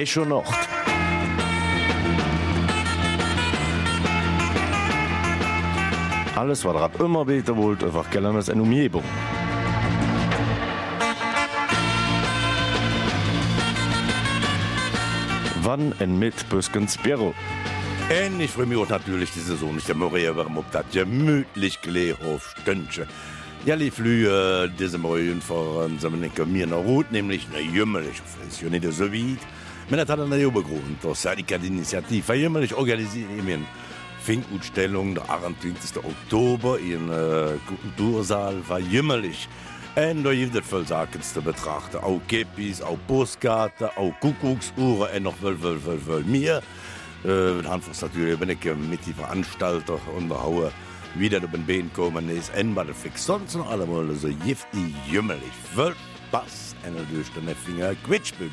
Echo Nacht. Alles, was ihr immer beten wollt, einfach Geländes in Umgebung. Wann en mit Büskens Büro? Und ich freue mich auch natürlich die Saison nicht mehr ob das gemütlich Glehof Stündchen. Ja, die Flüge diese Morgen fahren so mir nach Rot, nämlich eine jümmelig, ist ja nicht so weit. Aber das hat eine Übergrund, das ist die Initiative, jümmelig organisiert eine Finkausstellung, der 28. Oktober in Kultursaal war jümmelig. Und da gibt es viele Sachen zu betrachten, auch Kepis, auch Postkarten, auch Kuckucksuhren und noch viel mehr. Einfach natürlich bin ich mit den Veranstaltern unterhauen, wie das auf den Bein kommen ist. Und was fix sonst noch allemal so giftig, jümmelig, viel Spaß und durch den Finger Quitschbühnen.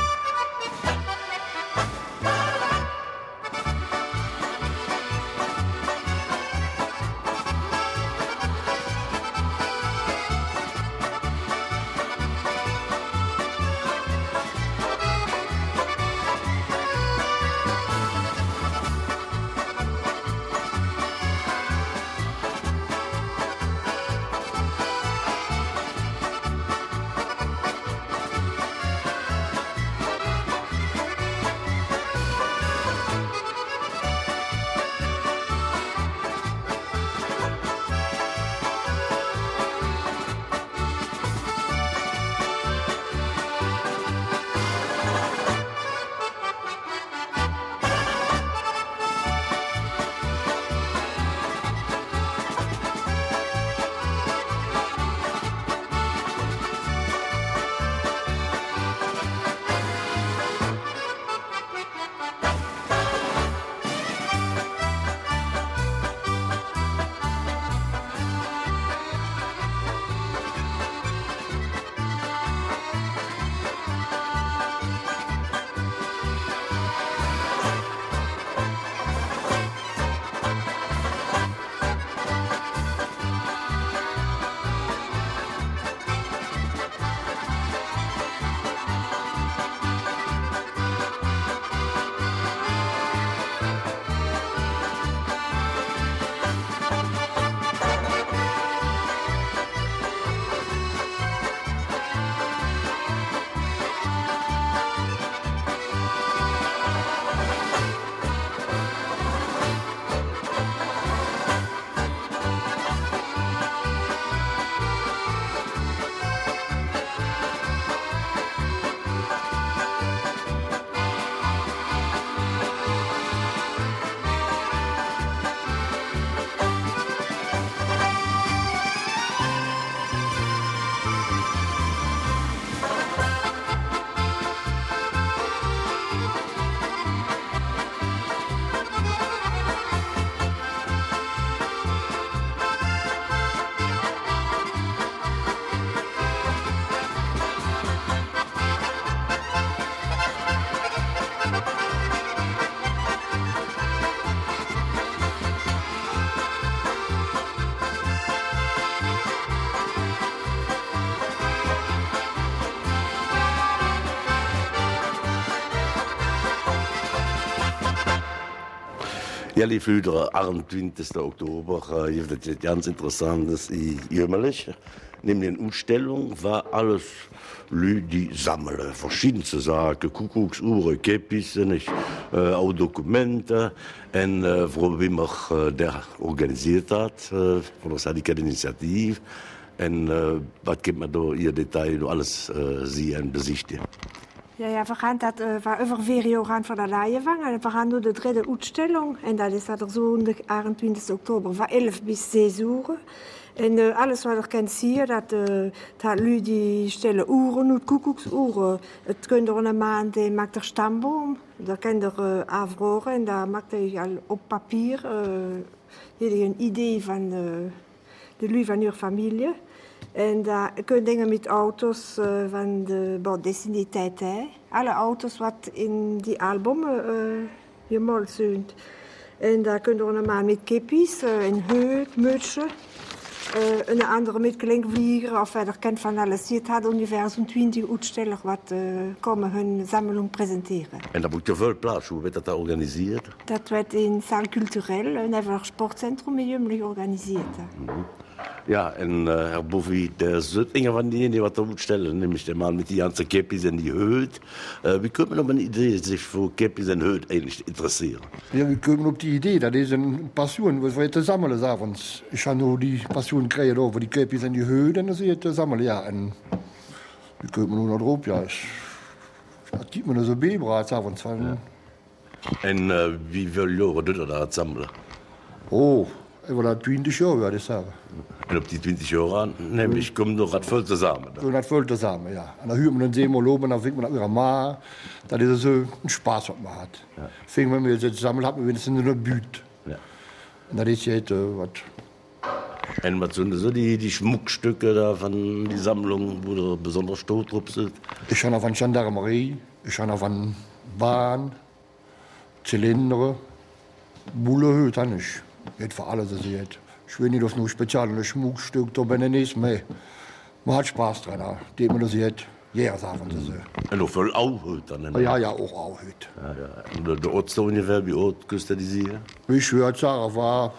Ja, die Flüder, 28. Oktober, das ist ganz interessant, das ist jämmerlich. Neben der Ausstellung war alles Leute, die sammeln, verschiedenste Sachen, Kuckucksuhren, Kepis, auch Dokumente. Und wo wir der organisiert hat, von der Sadika-Initiative. Und was gibt man da ihr Detail, alles sehen, besichtigen? Ja, we gaan dat over 4 jaar gaan van de Leijenwang. En we gaan door de derde uitstelling. En dat is dat er zo de 28 oktober van 11 bis 6 uur. En alles wat je kan zien, dat lui die stellen uren, uit koekoeksuren. Het kunt er een maand, die maakt er stamboom. Dat kan er afroren en dat maakt hij al op papier. Je een idee van de lui van je familie. En daar kun dingen met auto's van de Destiniteit. Alle auto's wat in die album gemalt zijn. En daar kun je normaal met kippies, een heut, mutsen. een andere mitgelenk vliegen of verder kent van alles ziet het universum 20 uitsteller wat komen hun Sammlung presenteren. En dat moet je veel plaats. Hoe werd dat daar organisiert? Dat werd in Saal Culturel, een even sportcentrum jummelig organisiert. Ja, en Herr Boffy, der zit een van diejenigen wat er moet stellen, nämlich der Mann mit die ganzen Käppis en die Höht. Wie kommt man op een idee, zich voor Käppis en Höht eigentlich te interesseren? Ja, wir kommen auf die Idee, das ist eine Passion, was wir jetzt sammeln abends. Ich habe nur die Passion gekriegt over die Käppis in die Höhe, dann ist es sammeln, ja. Und wir kommen nur noch drauf, ja. Das gibt mir so Babybrats abends. Ja. En wie veel jaren doet er dat samelen? Oh, über das 20 Jahre, würde ich sagen. En op die 20 jaar aan, nämlich kommt noch das voll zusammen. Und das voll zusammen, ja. Und dann hört man den Seemal oben, dann fängt man an ihrer Ma. Das ist so ein Spaß, was man hat. Ja. Fängt man, wenn wir jetzt zusammen haben, wenigstens in der Büte. Ja. Und das ist jetzt was. Und was sind so die Schmuckstücke da von die Sammlung, wo du besonders stolz drauf sind? Ich habe von Gendarmerie, ich habe von Bahn, Zylinder, Bullehöhe, dann nicht. Nicht für alles, das jetzt. Ich will nicht auf nur spezielle Schmuckstück, da bin ich nicht mehr. Man hat Spaß dran, die man das jetzt. Ja, sagen wir so. Und noch voll Auhut dann? Ja, auch Auhut. Ja, ja. Und der Ort da ungefähr, wie Ort kostet er die Siege? Ich würde sagen, war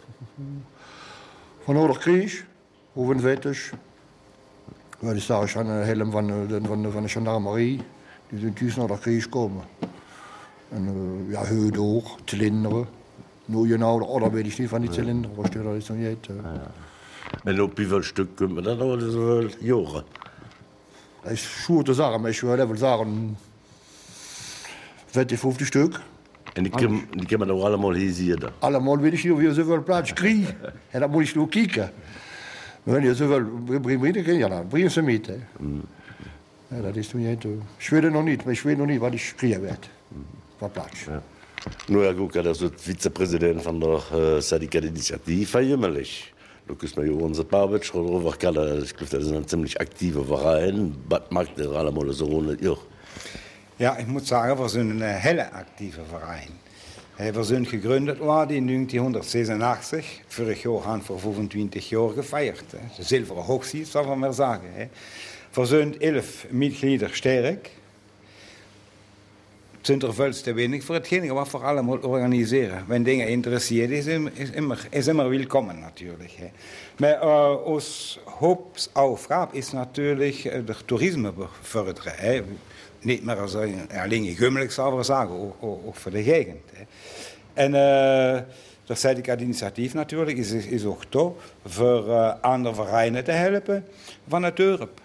von der Krieg, hohenwettig. Würde ich sagen, ich habe einen Helm von der Gendarmerie, die sind durch nach der Krieg gekommen. Und, ja, Höhe hoch, Zylinder. Nur genau, oder will ich nicht von den Zylinder, was steht da jetzt noch nicht. Und auf wie viel Stück kommt man dann noch so Jahre? Das ist schwer zu sagen, aber ich würde sagen, 40, 50 Stück. Und die können wir doch allemal hier sehen? Allemal will ich hier, wie so viel Platz kriegen. Und dann muss ich nur kicken. Wenn ihr so viel bringen, ja, dann bringen sie mit. Ja, das ist nicht. Ich will noch nicht, was ich kriegen werde. War Platz. Ja. Nur Herr Gucker, das ist Vizepräsident von der Syndikat-Initiative verjümmelig. Du kannst mir ja unser Barwitsch darüber kennen. Ich glaube, das ist ein ziemlich aktiver Verein. Was macht der allemal so ohne ihr? Ja, ich muss sagen, wir sind ein helle aktiver Verein. Wir sind gegründet worden in 1986. Vorig jaar haben wir 25 Jahre gefeiert. De zilveren hoogzieht, soll man mal sagen. Wir sind 11 Mitglieder stark. Sind er veel te weinig voor hetgeen wat we allemaal organiseren. Wenn Dinge interessiert, is immer willkommen natürlich. Maar onze hoofdaufgabe is natuurlijk de toerisme bevorderen. Niet meer alleen gummelig, zou ik zeggen, ook voor de gegend. En dat Syndikat-Initiatief natuurlijk is ook toch voor andere vereinen te helpen van het dorp.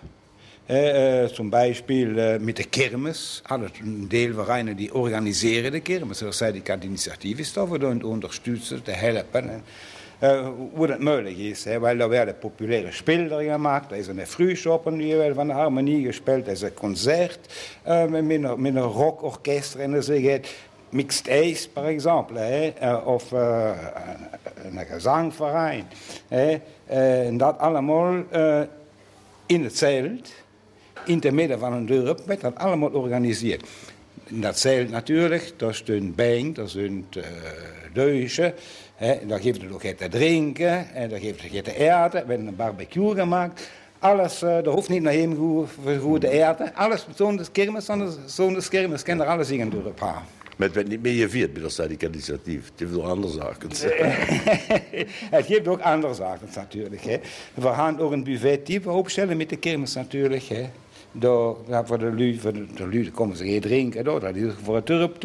Zum Beispiel mit der Kirmes, ein Teil Vereine, die organisieren die Kirmes. Das Syndikat-Initiative ist da, wo wir unterstützen, zu helfen, wo das möglich ist. Weil da werden populäre Spiele gemacht, da ist eine Frühschoppen, die wird von der Harmonie gespielt, da ist ein Konzert mit einem Rockorchester, und so geht Mixed Ace, par exemple, of een gezangverein. En dat allemaal in het Zelt. In het midden van een dorp werd dat allemaal georganiseerd. Dat zeilt natuurlijk, daar zijn bank, daar zijn deuzen, daar geeft het ook te drinken, en daar geeft het te eten, er werd een barbecue gemaakt. Alles, daar hoeft niet naar hem goed te eten. Alles zonder kermis kan er alles in een dorp hebben. Maar het werd niet meer gevierd bij dat Syndikat-Initiatief. Het heeft ook andere zaken. Het heeft ook andere zaken natuurlijk. We gaan ook een buffettype opstellen met de kermis natuurlijk. Voor de lui komen ze hier drinken. Dat is voor het dorp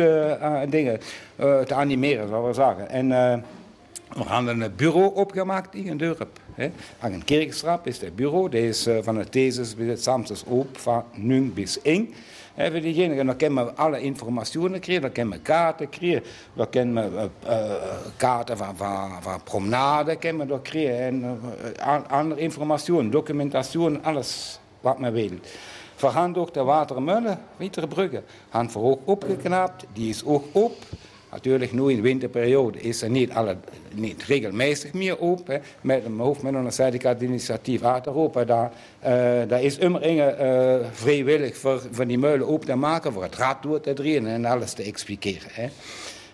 te animeren, zou ik zeggen. En we gaan een bureau opgemaakt in een dorp. Aan een kerkstraat is het bureau. Dat is van het thesis bis het samstags op van 9 bis 1. Voor diegenen, dan kunnen we alle informationen krijgen, dan kunnen we kaarten krijgen, dan kunnen we kaarten van promenade kunnen we krijgen en andere informationen, documentatie, alles wat men wil. We gaan ook de Watermullen, Wieterbrugge, gaan we ook opgeknapt, die is ook op. Natuurlijk, nu in de winterperiode is er niet regelmäßig meer op. Met een hoofdmiddel een Syndikat-Initiatief uit Europa. Daar is immer vrijwillig voor die meulen op te maken, voor het rad door te draaien en alles te expliceren.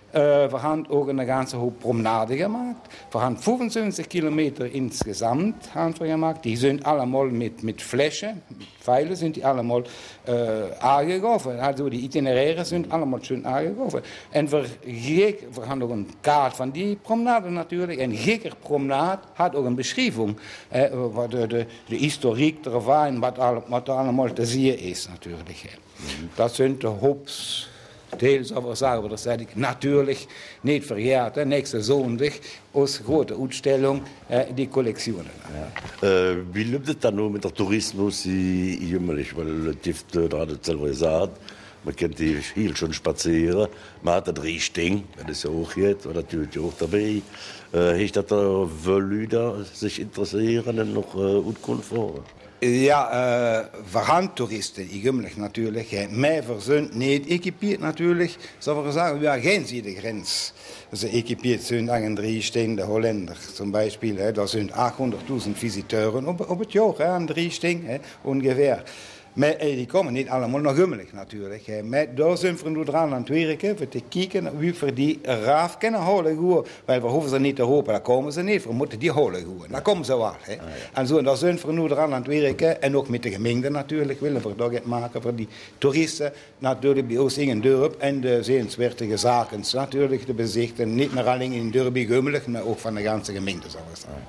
Wir haben auch eine ganze hohe Promenade gemacht. Wir haben 25 Kilometer insgesamt haben wir gemacht. Die sind allemal mit Flächen, mit Pfeilen sind die allemal angegoffen. Also die Itineräre sind allemal schön angegoffen. Und wir haben auch eine Karte von die Promenade natürlich. Und jede Promenade hat auch eine Beschreibung, wat de historiek der Wein, was allemal zu sehen ist natürlich. Das sind die Hauptteils, aber sagen wir das natürlich nicht verjährt. Nächste Sonntag aus großer Ausstellung die Kollektionen. Ja. Wie läuft es dann nur mit der Tourismus in Jümmelig? Weil Tift gerade selber gesagt, man kennt die hier schon spazieren, man hat das Riechting, das ist ja auch jetzt, oder natürlich auch dabei. Ist das da Leute sich interessieren und noch Utkunft vor? Ja, wir haben Touristen, ich Jümmelig natürlich, mehr wir sind nicht equipiert natürlich, so wir sagen, wir gehen sie die Grenze. Also equipiert sind an Riechting, der Holländer zum Beispiel, da sind 800.000 Visiteuren op het jaar an Riechting ungefähr. Maar die komen niet allemaal naar Jümmelig natuurlijk. Maar daar zijn we nu dran aan het werken, voor te kijken hoe we die raaf kunnen houden. Want we hoeven ze niet te hopen, daar komen ze niet. We moeten die houden. Daar komen ze wel. En zo, daar zijn we nu dran aan het werken. En ook met de gemeente natuurlijk willen we dat maken voor die toeristen. Natuurlijk bij ons in het dorp. En de zeenswaardige zaken natuurlijk te bezichten. Niet meer alleen in het dorp bij Jümmelig, maar ook van de ganze gemeente, zou ik zeggen.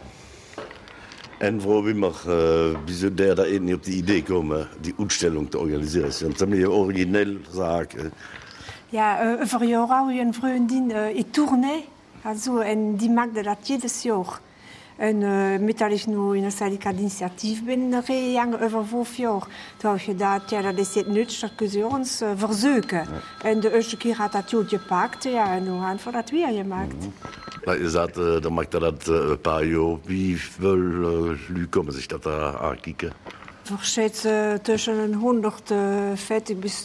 En wo wir wieso der da eben auf die Idee kommen, die Ausstellung zu organisieren? Das ist eine originelle Sache. Ja, over jaar hou je een vriendin in tournee. Also, en die maakt dat jedes jaar. En met dat ik nu in een syndicaat initiatief ben gegaan over 5 jaar. Toen heb je dat, ja, dat is het nuttig, dat kun je ons verzoeken. Ja. En de eerste keer had dat goed gepakt, ja, en nu hebben we dat weer gemaakt. Ja, ihr sagt, da macht das ein paar Jahre. Wie viele Leute kommen sich das da ankicken? Ich schätze zwischen 140 bis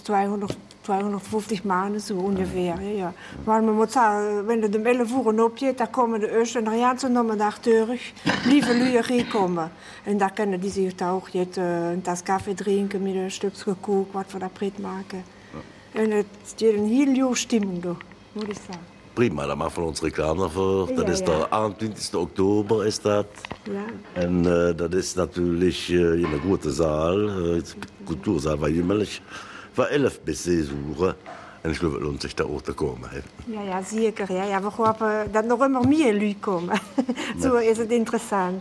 250 Maanden so ungefähr. Ja. Maar man moet zeggen, wenn du 11 Uhr opgeht, dan komen de eerste en de laatste namiddag terug. Lieve Lüge komen. En daar kunnen die zich ook een tas koffie drinken met een stukje gekocht, wat we daar pret maken. Ja. En het is een heel nieuwe stemming, moet ik zeggen. Prima, dan machen wir uns Reklame dafür. Das ist der 28. Oktober ist das. Ja. Und das ist natürlich in einer guten Saal, Kultursaal bei Jümmelig, von 11 bis 6 Uhr. Und ich glaube, es lohnt sich da auch zu kommen. Ja, ja, zeker. Ja, ja, we hopen dat nog immer meer Leute komen. Zo is het interessant.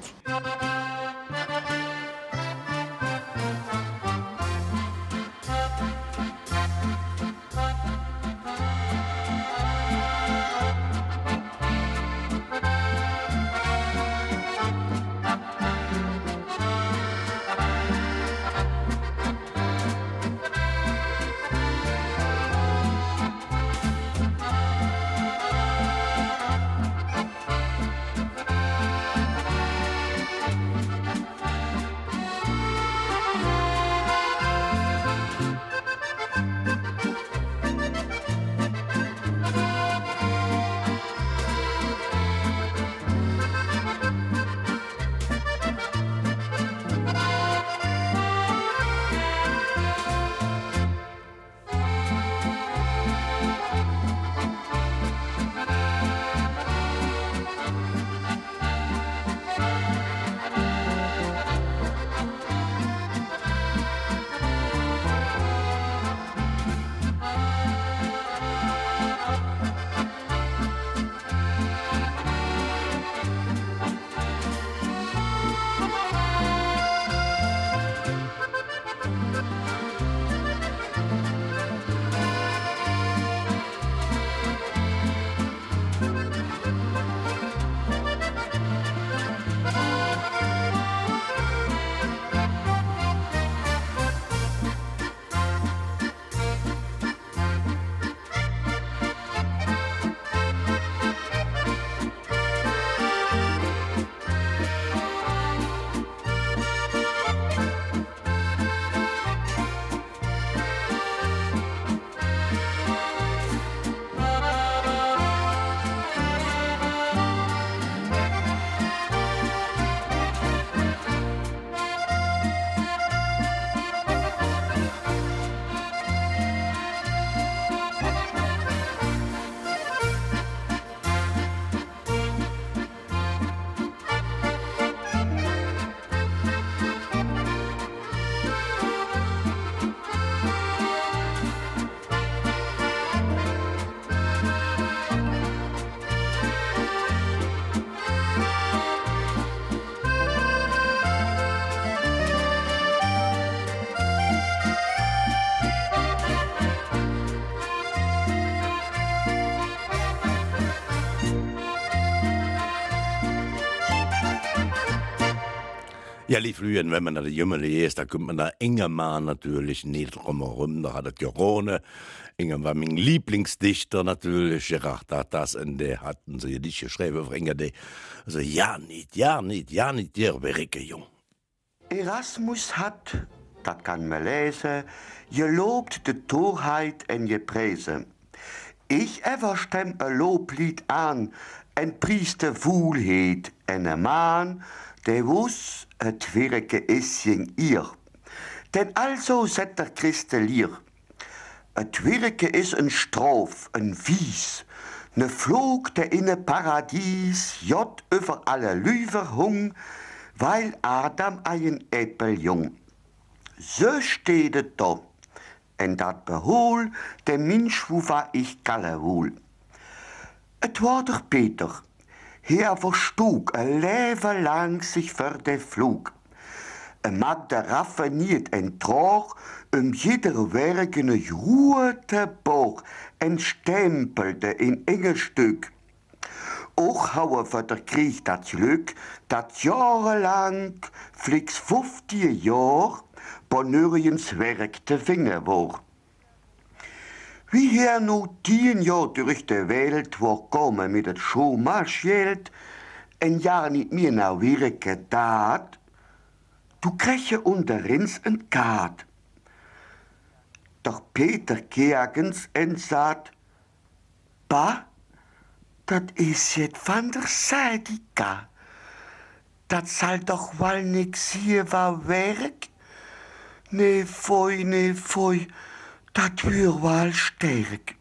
Ja, die Flühen, wenn man da die Jümmel ist, da kommt man da Ingemann natürlich nicht drumherum. Da hat es Jorone. Ingemann war mein Lieblingsdichter natürlich. Gerard hat das und der hatten sie nicht geschrieben auf Inge. Also, ja nicht, der Werke jung. Erasmus hat, das kann man lesen, gelobt de Torheit en geprezen. Ich ever stem ein Loblied an, en prieste Wohlheit en een Mann, der wuss, et Werke is jeng ihr. Denn also set der Christe lier. Et Werke is een Strof, een Wies, ne Flog der inne Paradies, jott über alle Lüver hung, weil Adam ein Äppel jung. So steht es da. En dat behol, der Mensch, wo war ich galle wohl. Et war doch Peter. Er verstug ein Leben lang sich für den Flug. Mag der raffiniert en Trauch, jeder werkene rote Bauch, en stempelte in Engelstück. Auch haue für der Krieg dat Glück, dat jahrelang, flicks 50 Jahr, Bonuriens Werk de Finger war. Wie her nu 10 Jahr durch die Welt war kommen mit het Schuhmarschgeld, ein Jahr nicht mehr na Werke dat, du kriege unterins en Kat. Doch Peter Kergens en sagt, Ba, dat is jet van der Seidika. Dat zal doch wel nix hier war Werk? Nee, foei, dat wür wel sterk.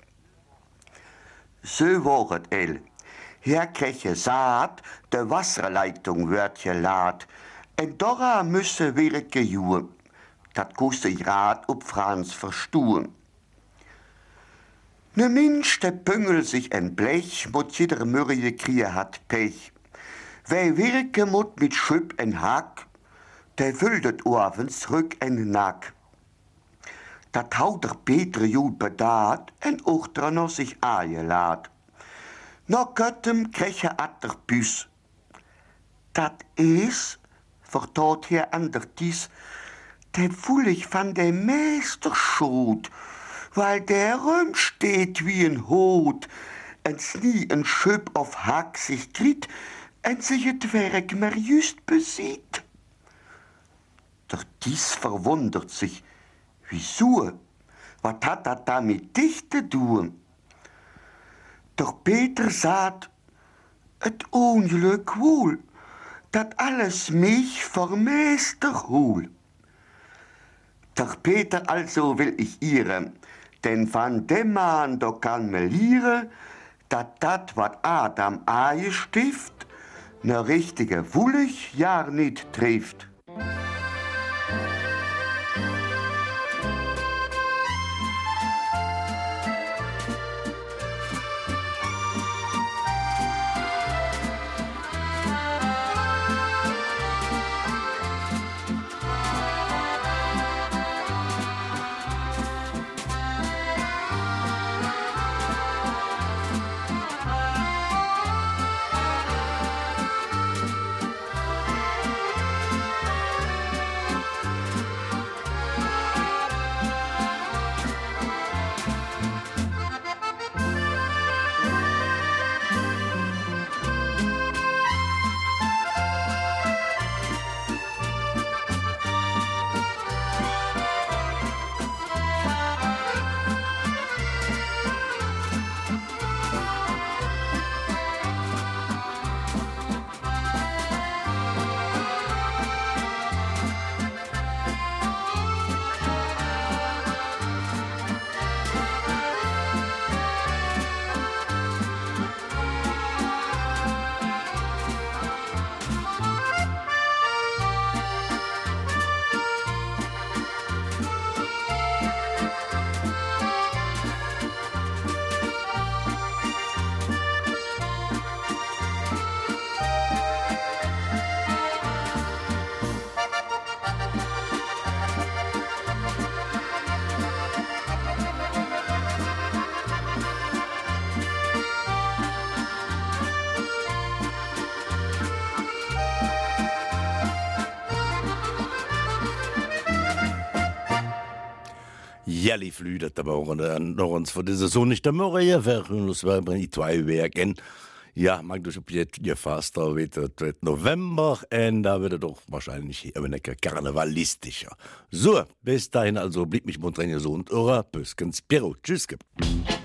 So war het el. Her kreche Saat, de Wasserleitung wird gelaat. En dora müsse Werke juhen. Dat koste ich Rat ob Franz verstuhen. Ne Mensch, der Püngel sich en Blech, mut jeder Mürrie Krie hat Pech. Wer Werke mut mit Schüpp en Hack, der wüldet abends rück en Nack. Dat haut der Peter jut bedaat en uchtrer noch sich ajelad. No Göttem kreche atter Büs. Dat is, vertaut hier ander dies, der Fullig van der Meister schot, weil der Röm steht wie ein Hut, ens nie ein Schöp auf Hack sich kriegt, en sich het Werk mehr just besieht. Doch dies verwundert sich, wieso? Was hat dat da mit Dichte tun? Doch Peter sagt, et Unglück wohl, dat alles mich vor Meister hol. Doch Peter also will ich ihre, denn van dem Mann da kann me liere, dat wat Adam Aie stift, ne richtige Wullig ja nicht trifft. Jelly flüdet aber auch noch uns vor dieser so nicht der Moria wären uns die 2 Werken. Ja, mag du je faster wird November und da wird doch wahrscheinlich karnevalistischer. So, bis dahin also blieb mich Montagnier so und Ora Pöskens Piero. Tschüss.